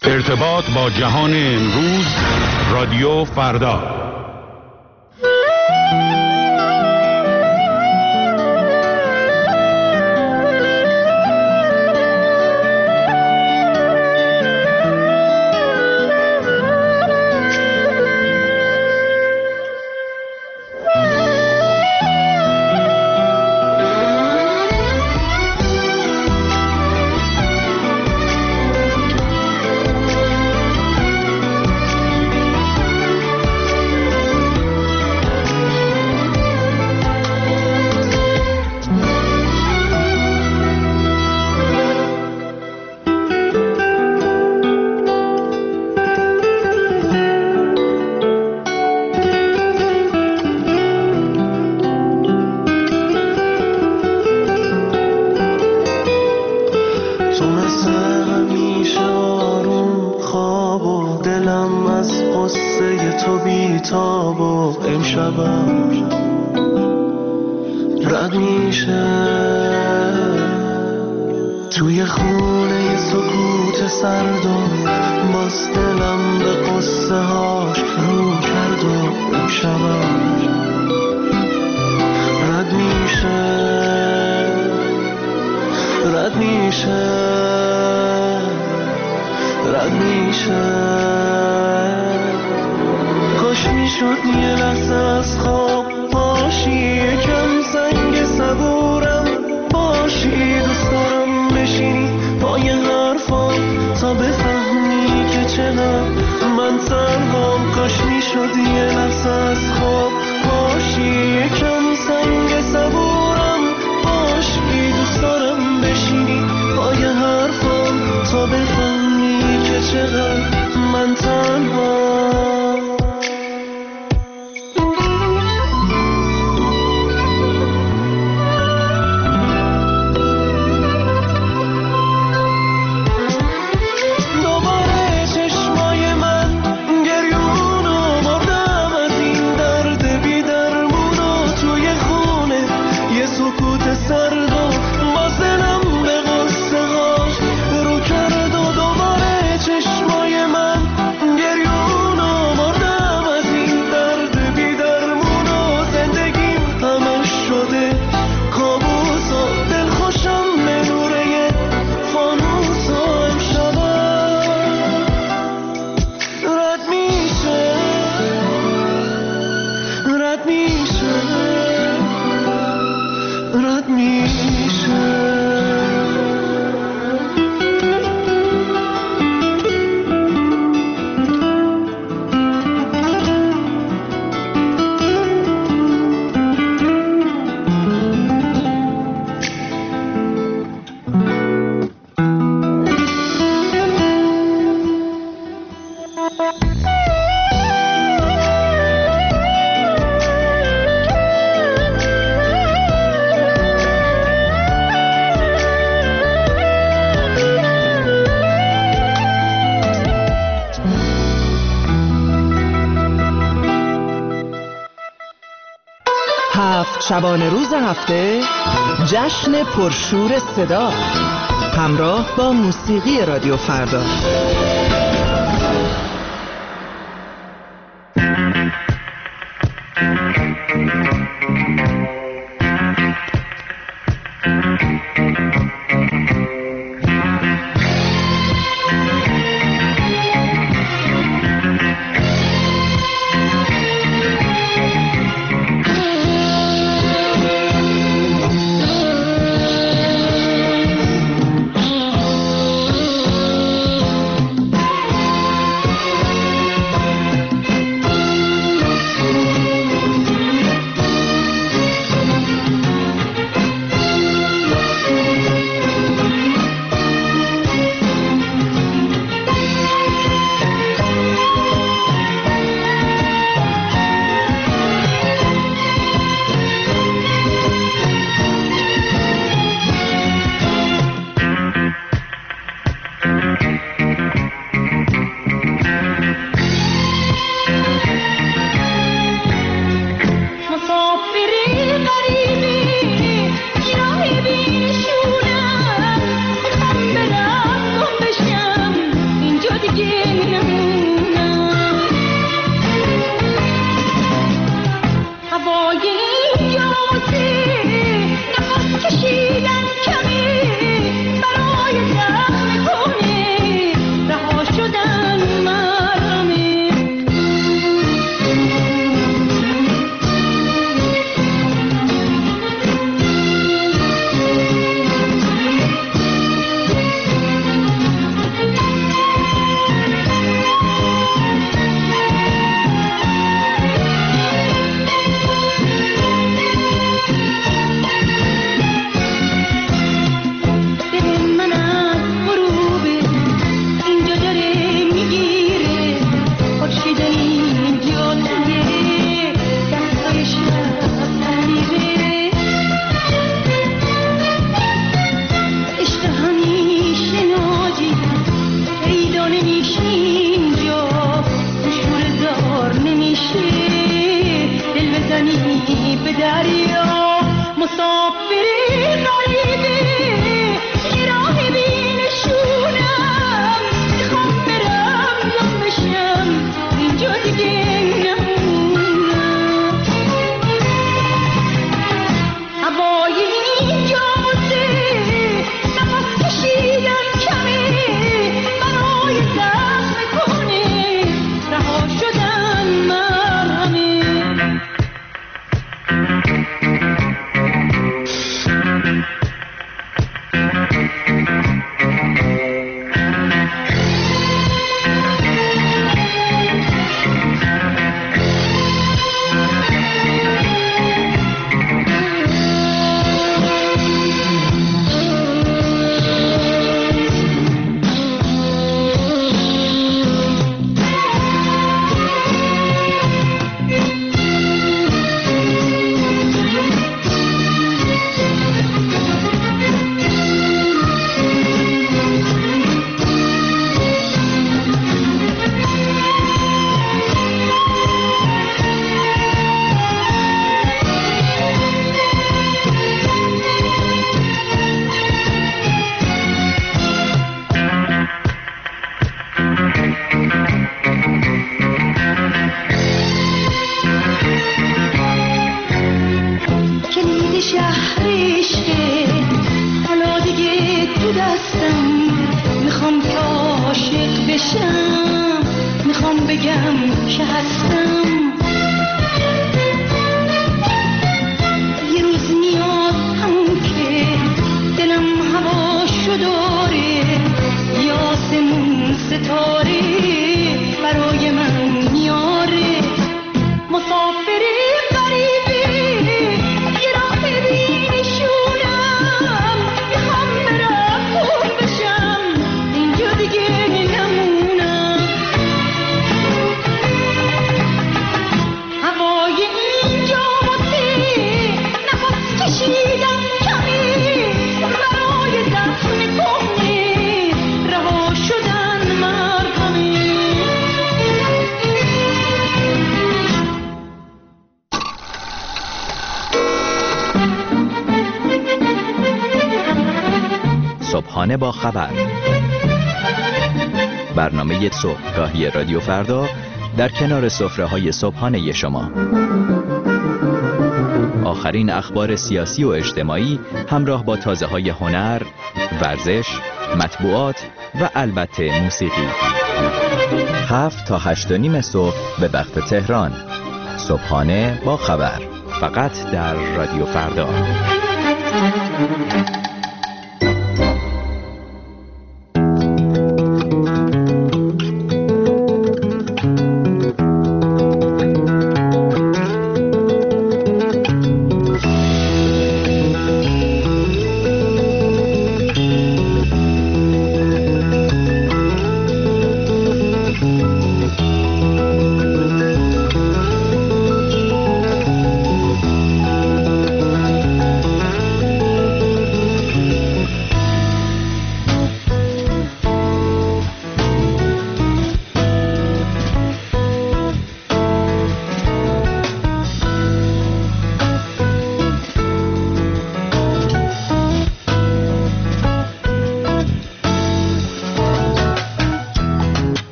ارتباط با جهان امروز، رادیو فردا. رد میشه توی خونه سکوت سرد و باز دلم به قصه هاش رو کرد و اون شبش رد میشه رد میشه رد میشه کاش میشد یه لحظه از خواب باشی یکم سنگ صبورم باشی دوست دارم بشینی پای حرفام تا بفهمی که چقدر من تنهام کاش میشد یه لحظه از خواب باشی یکم سنگ صبورم باشی دوست دارم بشینی پای حرفام تا بفهمی که چقدر من تنهام شبانه روز هفته جشن پرشور صدا همراه با موسیقی رادیو فردا. باشم، میخوام بگم که هستم. یه روز میاد همون که دلم هواشو داره، یاسمون ستاره برای من میاره. مسافری غریبی یه راه بینشونم، میخوام برم خون بشم، اینجا دیگه نمونم. هوای اینجا واسه نفس کشیدن کمی، برای زخم کهنه رها شدن مرهمی. صبحانه با خبر، برنامه صبحگاهی رادیو فردا در کنار سفره‌های صبحانه شما. آخرین اخبار سیاسی و اجتماعی همراه با تازه‌های هنر، ورزش، مطبوعات و البته موسیقی. 7 تا 8:30 صبح به وقت تهران. صبحانه با خبر، فقط در رادیو فردا.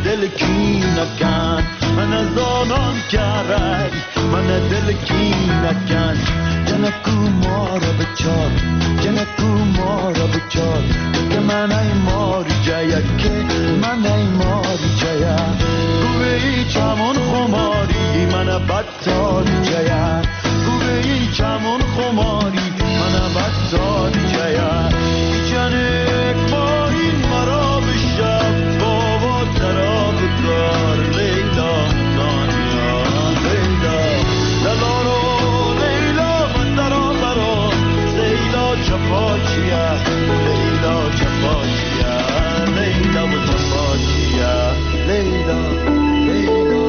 دل کی نکن من از آنان کرد من دل کی نکن جنکو ما را بچار جنکو ما را بچار که من ای ماری جایا که من ای ماری جایا گوه ای چمون خماری من بدتاری جایا گوه ای چمون خماری من بدتاری جایا جنک با این مرا بشب بابا تراب کار لیلا دانیا لیلا لالارو لیلا بندرا برا لیلا چپاچیا لیلا چپاچیا لیلا و چپاچیا لیلا لیلا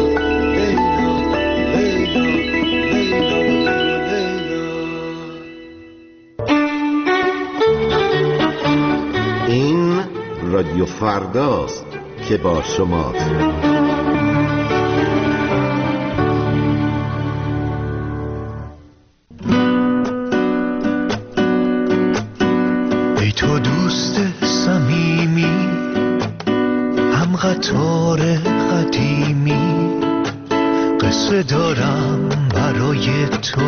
لیلا لیلا این رادیو فرداست که با شماست. ای تو دوست صمیمی هم قطار قدیمی قصه دارم برای تو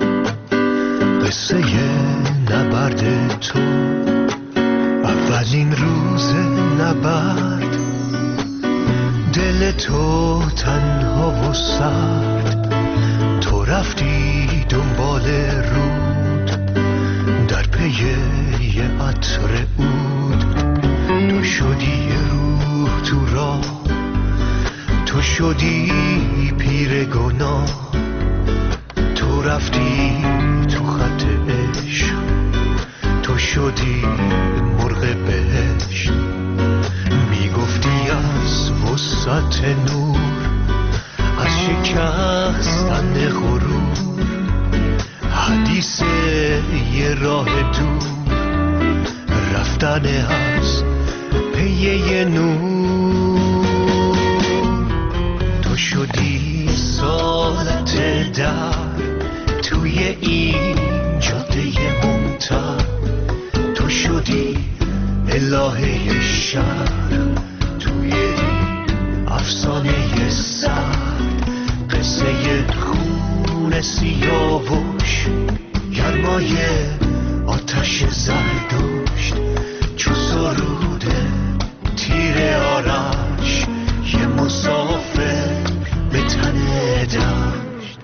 قصه نبرد تو اولین روز نبرد دل تو تنها و سرد تو رفتی دنبال رود در پی یه عطر عود تو شدی روح تو راه تو شدی پیر گناه تو رفتی تو خط عشق تو شدی مرغ بهشت میگفتی از وسعت نور از شکستن غرور حدیث یه راه دور رفتن از پی یه نور تو شدی سالت در توی این جاده ممتد تو شدی الهه شهر توی این افسانه سرد قصه خون سیاوش گرمای آتش زردشت چو سروده تیر آرش یه مسافر به تن دشت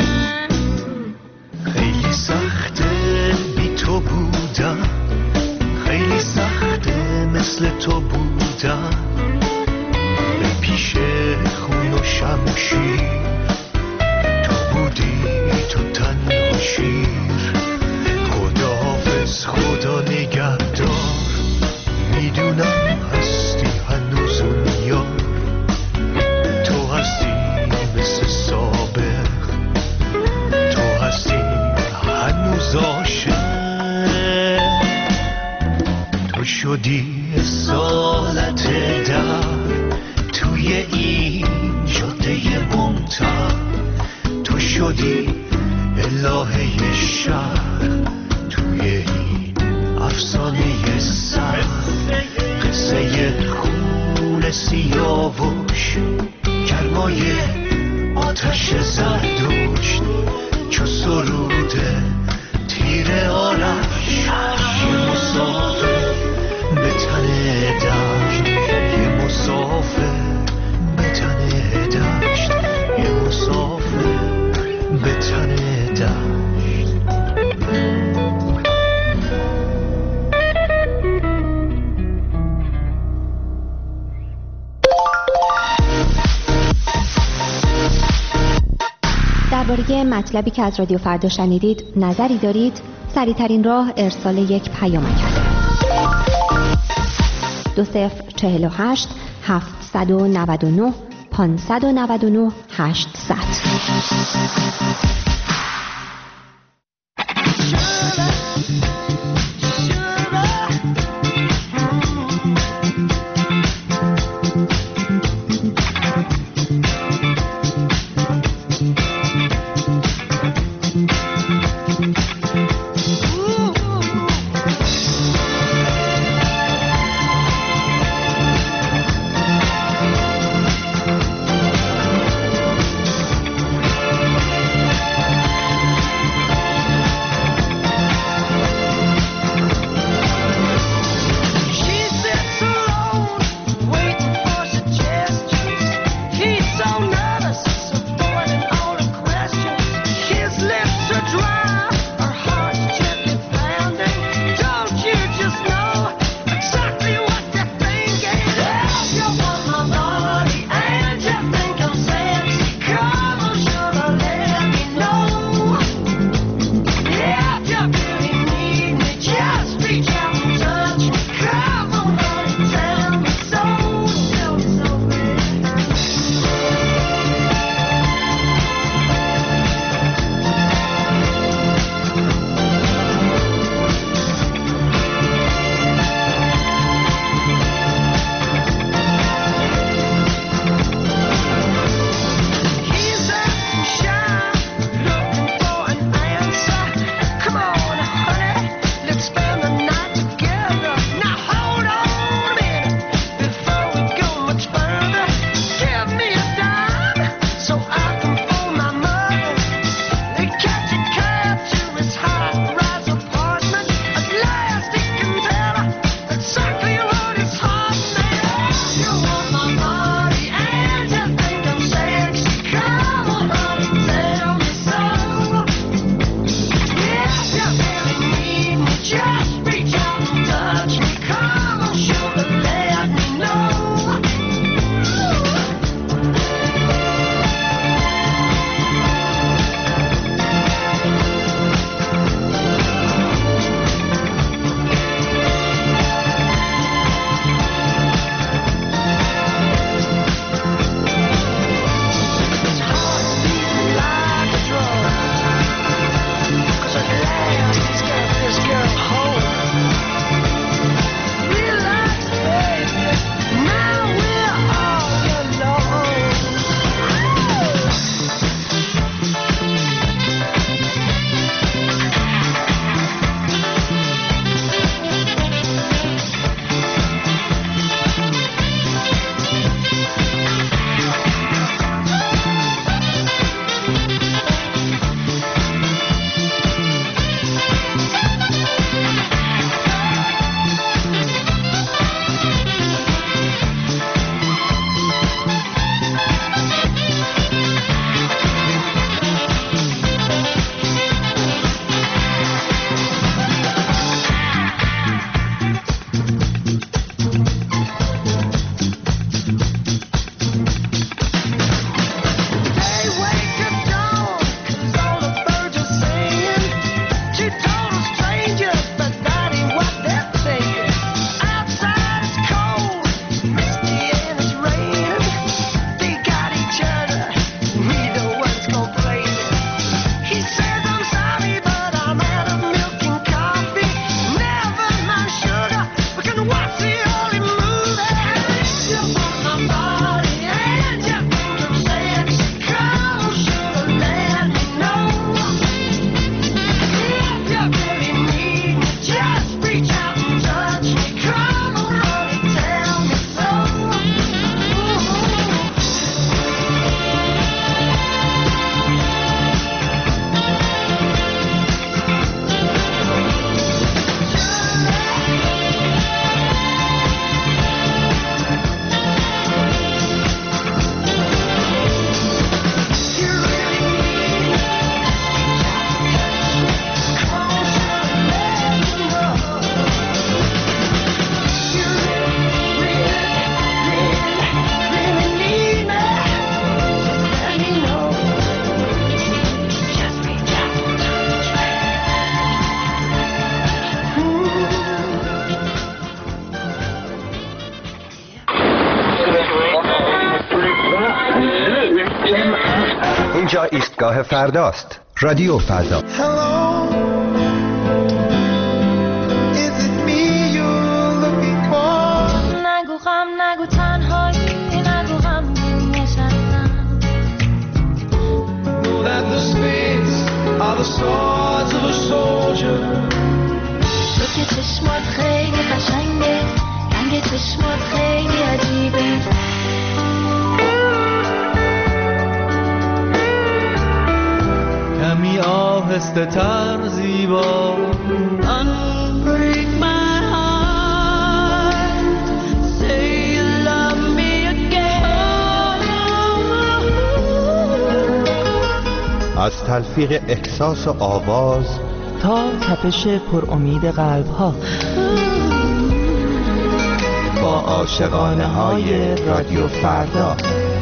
خیلی سخته بی تو بودم خیلی سخته مثل تو بودم به پیش خون و شمشیر تو بودی تو تنها شیر خداحافظ خدا نگهدار میدونم هستی هنوز اون یار تو هستی مثل سابق تو هستی هنوز عاشق تو شدی سالت در توی این جاده ممتد تو شدی الهه شهر توی این افسانه سر قصه خون سیاوش گرمای آتش زردشت چو سروده تیر آرش یه مسافر به تن دشت یه مسافر به تن دشت یه مسافر به تن دشت درباره مطلبی که از رادیو فردا شنیدید نظری دارید؟ سریع‌ترین راه ارسال یک پیامک است. 2048 799 599 800. اینجا ایستگاه فرداست. رادیو فردا. نگو غم نگو تنهایی نگو غم نشستم تو که چشمات خیلی قشنگه رنگ چشمات خیلی عجیبه کمی آهسته تر زیبا Unbreak my heart Say you love me again از تلفیق احساس و آواز تا تپش پر امید قلب ها با عاشقانه های رادیو فردا.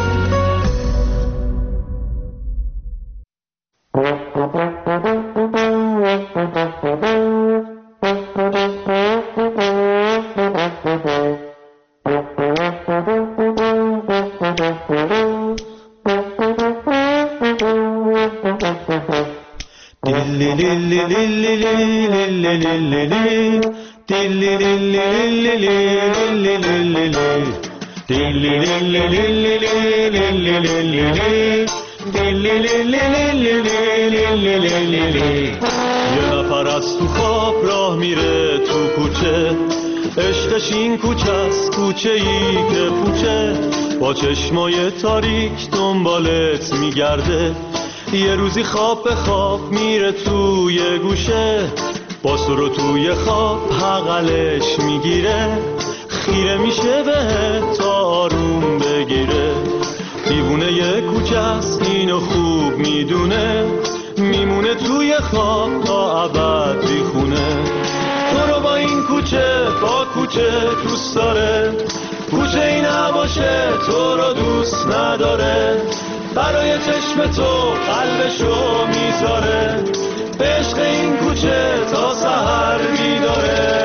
یه نفر از تو خواب راه میره تو کوچه، عشقش این کوچه است، کوچه ای که پوچه، با چشمای تاریک دنبالت میگرده. یه روزی خواب به خواب میره توی گوشه، با سر و توی خواب حقلش میگیره، خیره میشه بهت تا آروم بگیره. دیوونه یه کوچه است اینو خوب میدونه، میمونه توی خواب تا ابد بیخونه. تو رو با این کوچه با کوچه دوست داره، کوچه ای نباشه تو رو دوست نداره. برای چشم تو قلبشو میذاره، به عشق این کوچه تا سحر بیداره.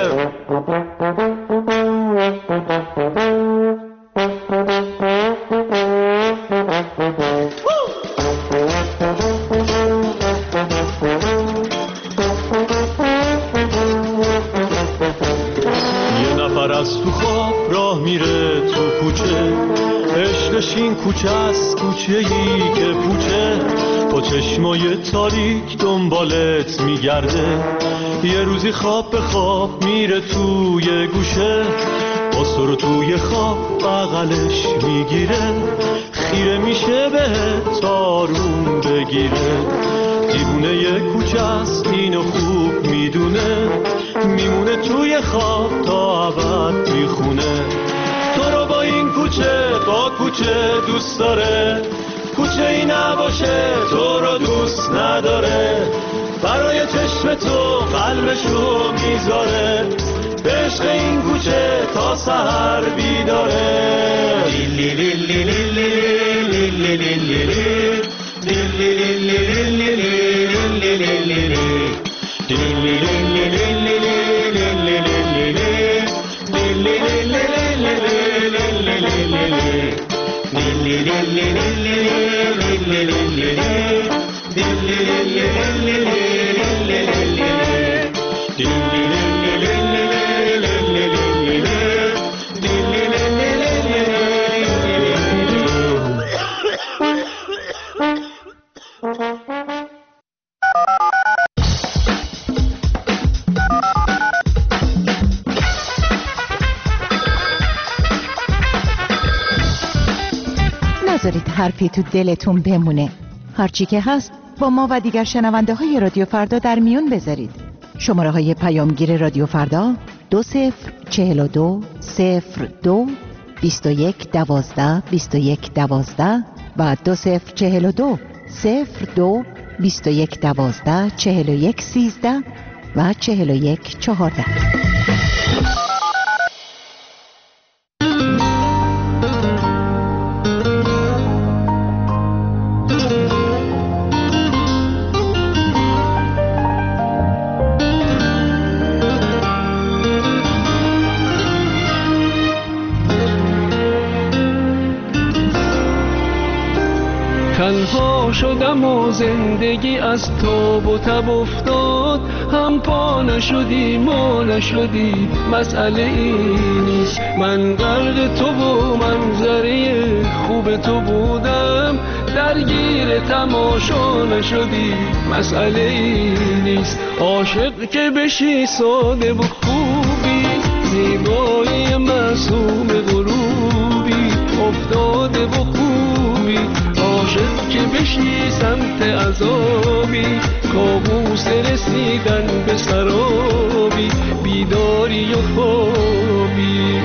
از تو خواب راه میره تو کوچه، عشقش این کوچه است، کوچه ای که پوچه، با چشمای تاریک دنبالت میگرده. یه روزی خواب به خواب میره توی گوشه، با سر توی خواب بغلش میگیره، خیره میشه بهت تا آروم بگیره. دیوونه یه کوچه است اینو خوب میدونه، میمونه توی خواب تا ابد میخونه. تو رو با این کوچه با کوچه دوست داره، کوچه ای نباشه تو رو دوست نداره. برای چشم تو قلبشو میذاره، به عشق این کوچه تا سحر بیداره. لیلی لیلی لیلی لیلی لیلی نذارید حرفی تو دلتون بمونه. هرچی که هست با ما و دیگر شنونده های رادیو فردا در میون بذارید. شماره های پیامگیر رادیو فردا 2042 02 21 12 21 12 و 2042 02 21 12 41 13 و 41 14. تنها شدم و زندگی از تاب و تب افتاد، هم پا نشدی ما نشدی مسئله ای نیست. من غرق تو و منظره خوب تو بودم، درگیر تماشا نشدی مسئله ای نیست. عاشق که بشی ساده و خوبی، زیبایی معصوم غروبی افتاده و خوبی. عاشق که بشی سمت عذابی، کابوس رسیدن به سرابی، بیداری و خوابی.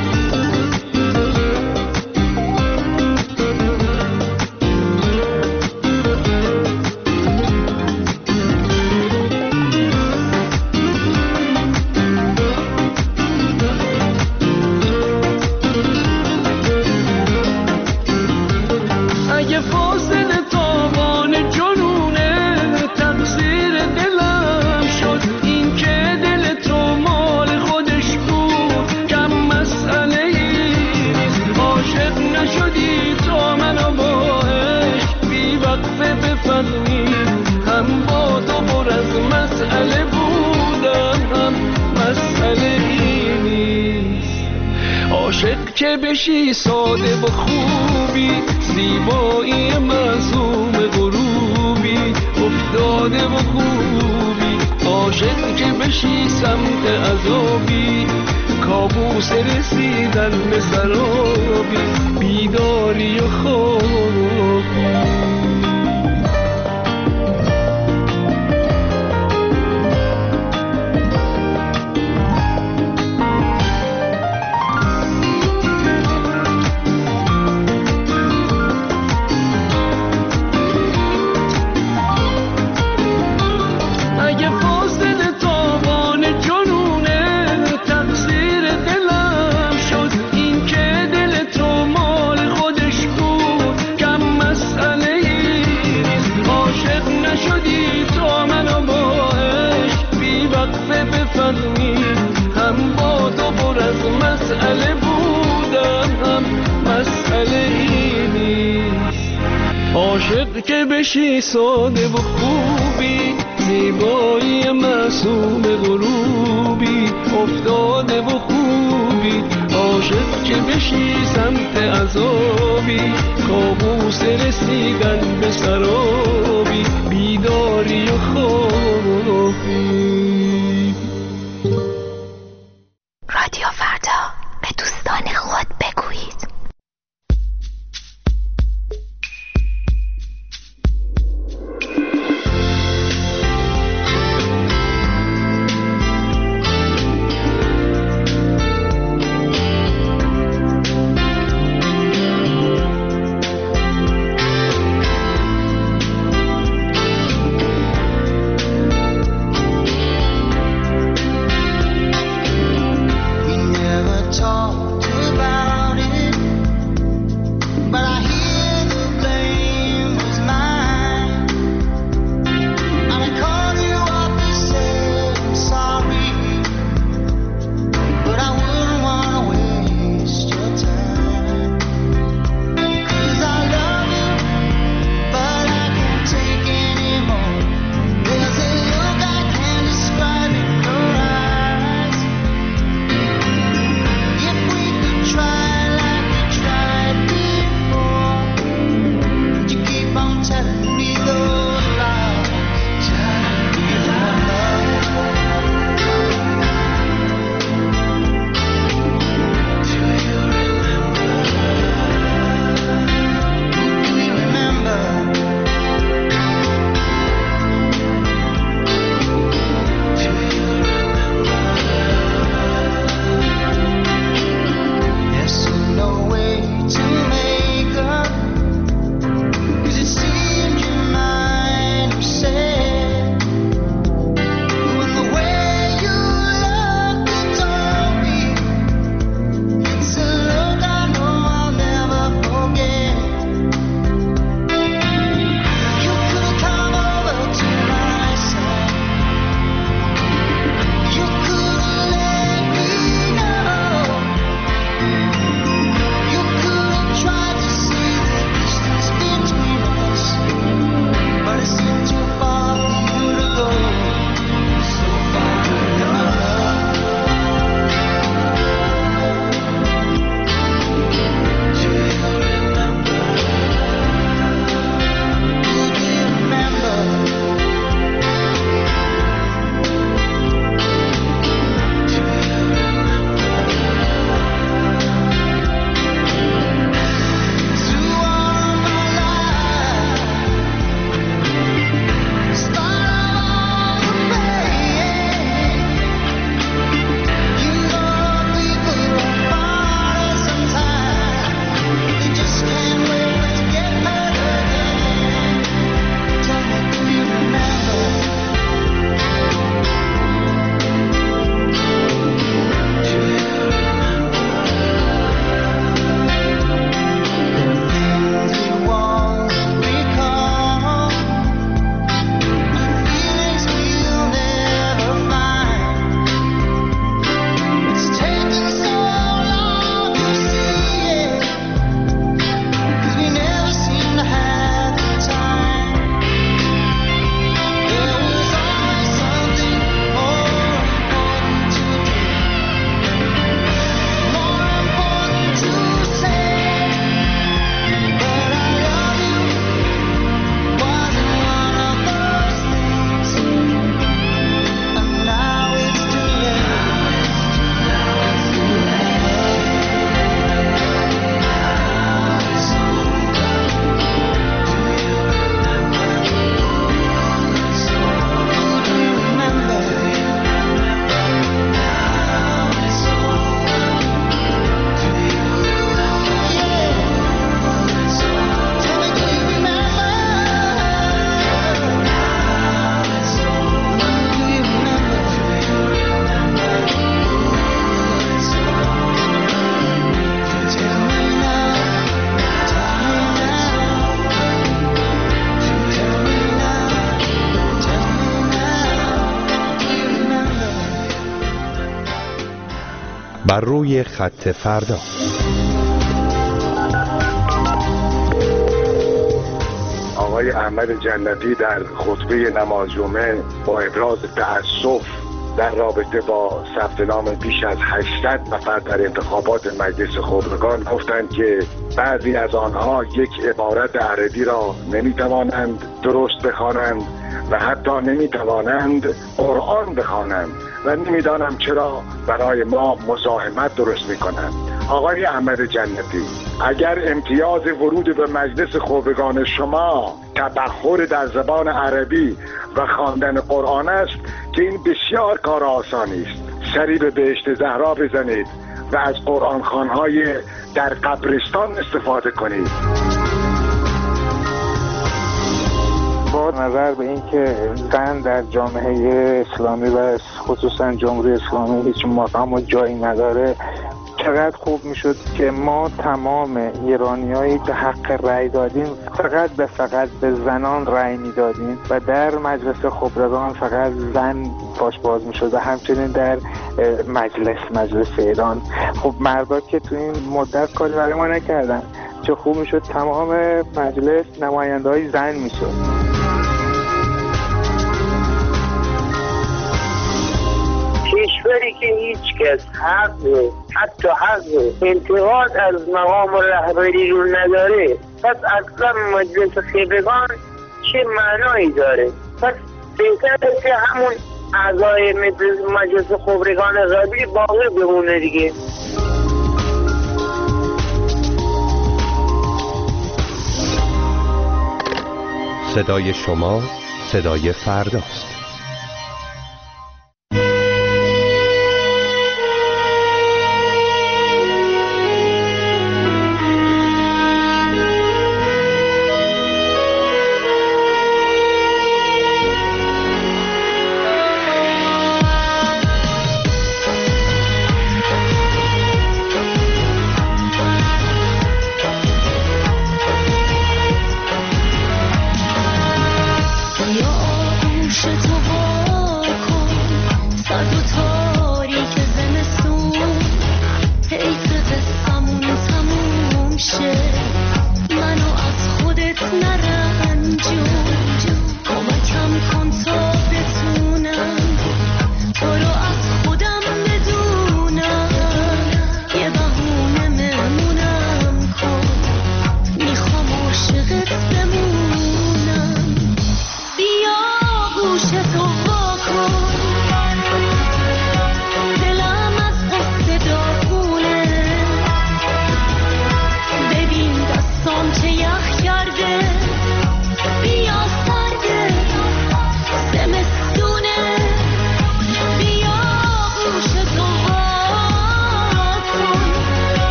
که بشی ساده و خوبی، زیبایی معصوم غروبی افتاده و خوبی. عاشق که بشی سمت عذابی، کابوس رسیدن به سرابی، بیداری و خوابی. عاشق که بشی ساده و خوبی، زیبایی معصوم غروبی افتاده و خوبی. عاشق که بشی سمت عذابی، کابوس رسیدن به سرابی، بیداری و خوابی. رادیو فردا، به دوستان خود بگویید. بر روی خط فردا. آقای احمد جنتی در خطبه نماز جمعه با ابراز تأسف در رابطه با ثبت نام بیش از 800 نفر در انتخابات مجلس خبرگان گفتند که بعضی از آنها یک عبارت عربی را نمیتوانند درست بخوانند و حتی نمیتوانند قرآن بخوانند و نمیدانم چرا برای ما مزاحمت درست میکنند. آقای احمد جنتی، اگر امتیاز ورود به مجلس خبرگان شما تبحر در زبان عربی و خواندن قرآن است که این بسیار کار آسانی است، سری به بهشت زهرا بزنید و از قرآن خوانهای در قبرستان استفاده کنید. با نظر به اینکه زن در جامعه اسلامی و خصوصا جمهوری اسلامی هیچ مقام و جایی نداره، چقدر خوب میشد که ما تمام ایرانیایی که حق رأی دادیم فقط به زنان رأی میدادیم و در مجلس خبرگان فقط زن پاش باز میشد و همچنین در مجلس ایران. خب مردا که تو این مدت کاری برای ما نکردن، چه خوب میشد تمام مجلس نماینده های زن میشد. کشوری که هیچ کس حتی حق انتقاد از مقام رهبری رو نداره، پس اصلا مجلس خبرگان چه معنایی داره؟ پس بهتره که همون اعضای مجلس خبرگان قبلی باقی بمونه دیگه. صدای شما صدای فرداست.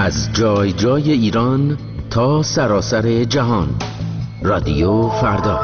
از جای جای ایران تا سراسر جهان. رادیو فردا.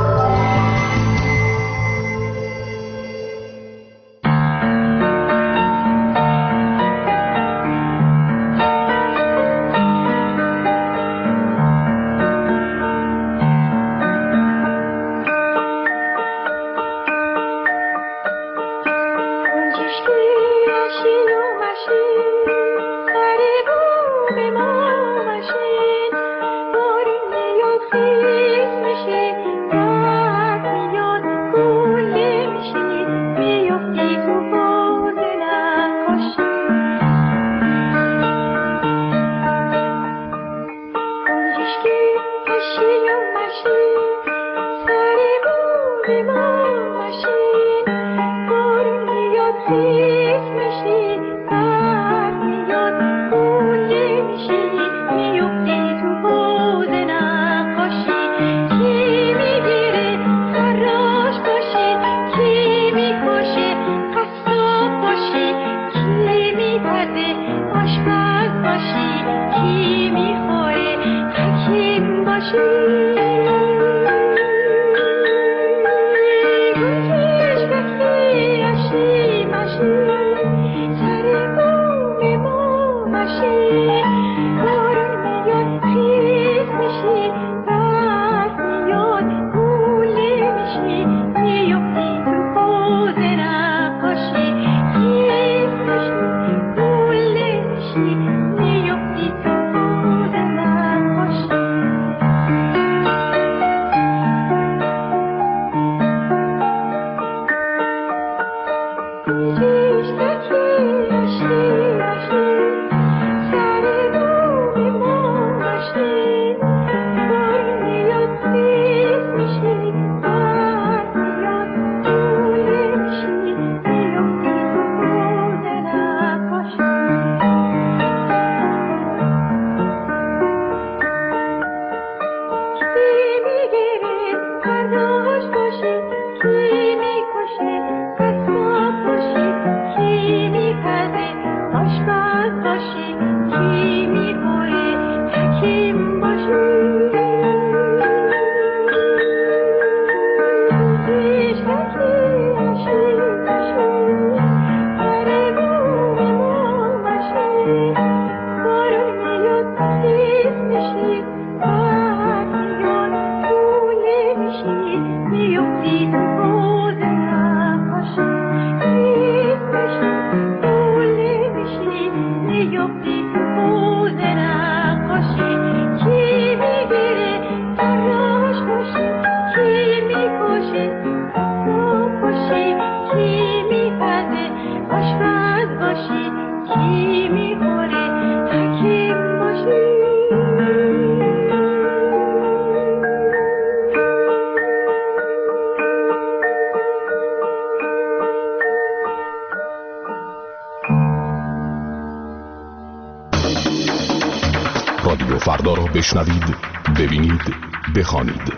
رادیو فردا را بشنوید، ببینید، بخوانید.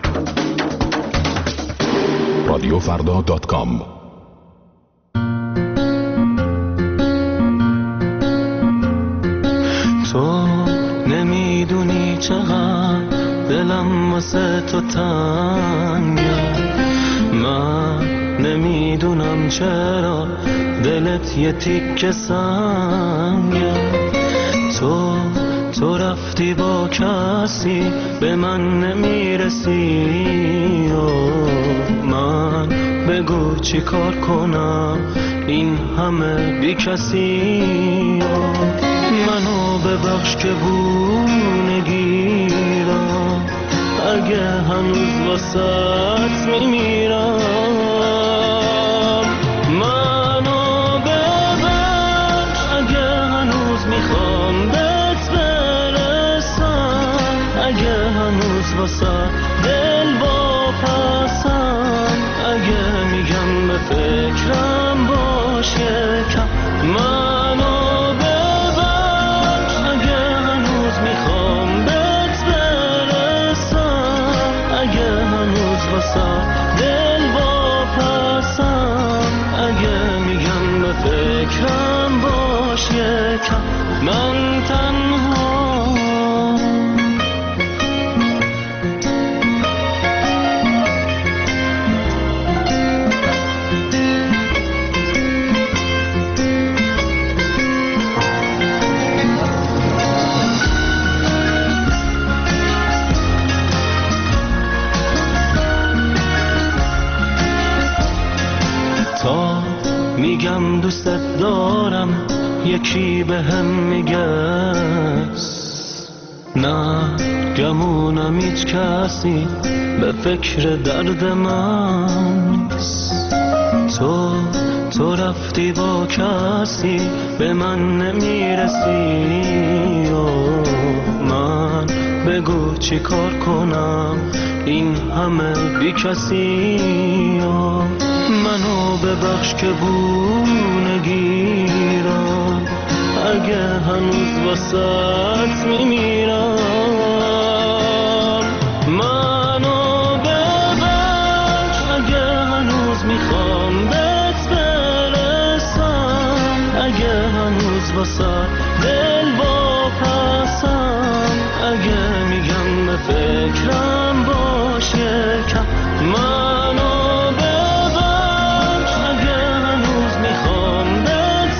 رادیوفردا.com. تو نمیدونی چقدر دلم واسه تو تنگه، من نمیدونم چرا دلت یه تیکه سنگه. تو رفتی با کسی به من نمیرسی، من بگو چی کار کنم این همه بی کسی. منو ببخش که بو نگیرم، اگه هنوز واسط میمیرم. منو ببخش اگه هنوز میخوام بهت برسم، اگه هنوز واسط دل واپسم، اگه میگم به فکرم باش یکم. منو ببخش اگه هنوز میخوام بهت برسم، اگه هنوز واسه دل واپسم، اگه میگم به فکرم باش یکم. من تنها میگم دوستت دارم، یکی به هم میگه نه، گمونم هیچ کسی به فکر درد من نیست. تو رفتی با کسی به من نمیرسی، من بگو چی کار کنم این همه بی کسی. منو ببخش که بو نگیرم، اگه هنوز واسط میمیرم. منو ببخش اگه هنوز میخوام بهت برسم، اگه هنوز واسط دل واپسم، اگه میگم به فکرم باش یکم. منو ببخش اگه هنوز میخوام بهت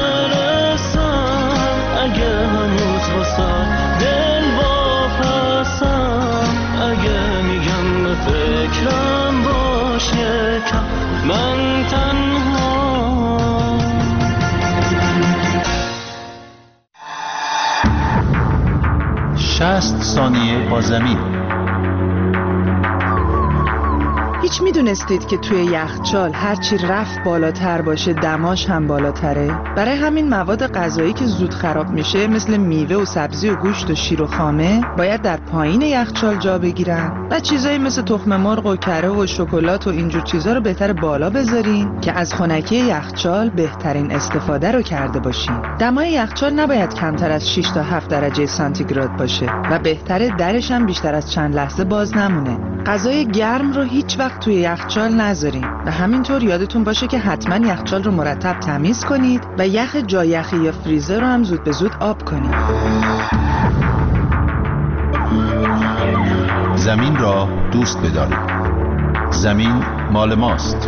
برسم، اگه هنوز واسه دل واپسم، اگه میگم به فکرم باش یکم. من تنها 60 ثانیه با زمین. هیچ میدونستید که توی یخچال هرچی رفت بالاتر باشه دماش هم بالاتره؟ برای همین مواد غذایی که زود خراب میشه مثل میوه و سبزی و گوشت و شیر و خامه باید در پایین یخچال جا بگیرن و چیزایی مثل تخم مرغ و کره و شکلات و اینجور چیزا رو بهتر بالا بذارین که از خنکی یخچال بهترین استفاده رو کرده باشین. دمای یخچال نباید کمتر از 6 تا 7 درجه سانتیگراد باشه و بهتره درش هم بیشتر از چند لحظه باز نمونه. غذای گرم رو هیچ وقت توی یخچال نذارین و همینطور یادتون باشه که حتما یخچال رو مرتب تمیز کنید و یخ جایخی یا فریزر رو هم زود به زود آب کنید. زمین را دوست بدارید. زمین مال ماست.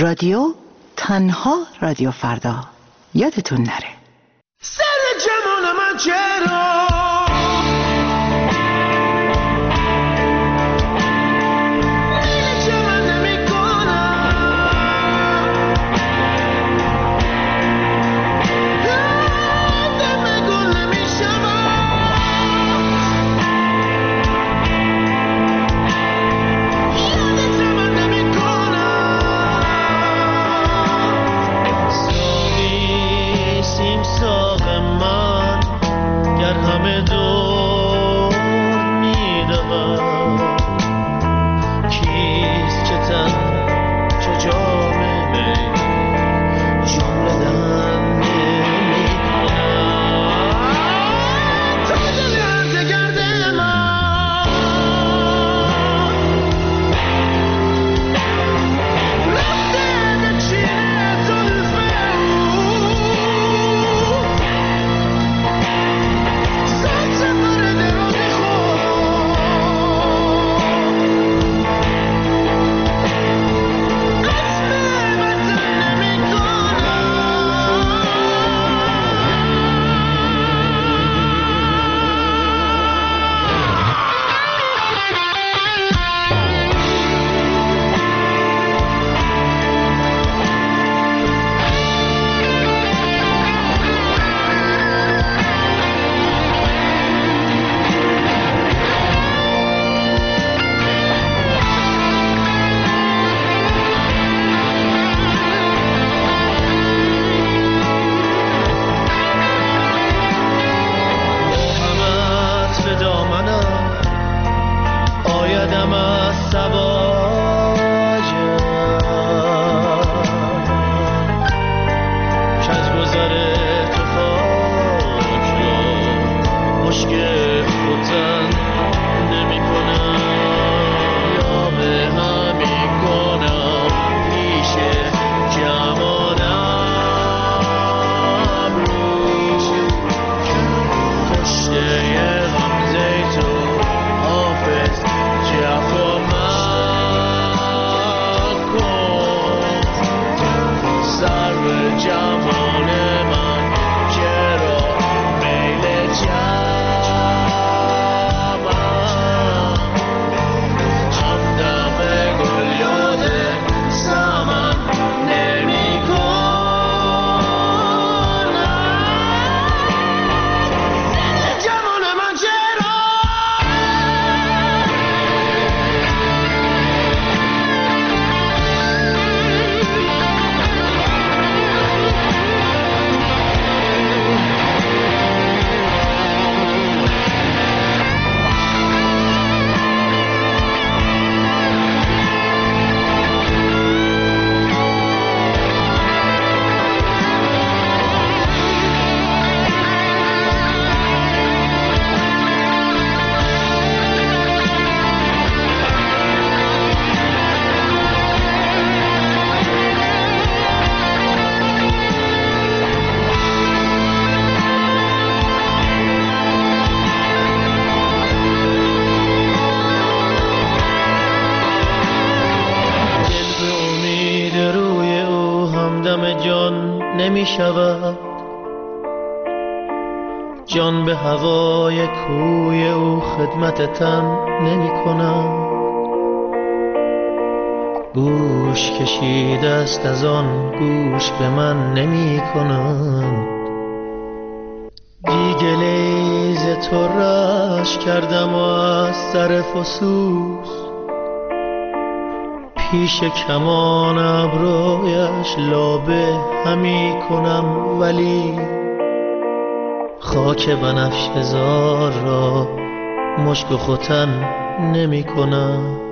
رادیو، تنها رادیو فردا. یادتون نره. سر جمال من چرا نمی شود، جان به هوای کوی او خدمت تن نمی کند. گوش کشیده است از آن گوش به من نمی کند. دیگلی ز تو رش کردم و از سر فسوس پیش کمان ابرویش لابه همی کنم، ولی خاک بنفشه زار را مشک و ختن نمی کنم.